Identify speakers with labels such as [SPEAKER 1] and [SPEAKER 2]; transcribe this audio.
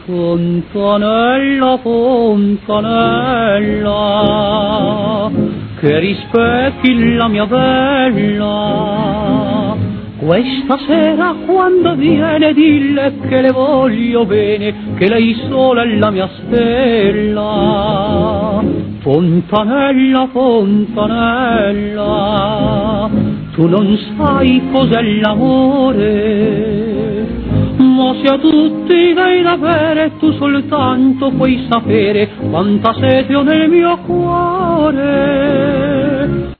[SPEAKER 1] Fontanella, fontanella, che rispecchi la mia bella, questa sera quando viene dille che le voglio bene, che lei sola è la mia stella. Fontanella, fontanella, tu non sai cos'è l'amore, ma se a tutti dai da bere tu soltanto puoi sapere quanta sete ho nel mio cuore.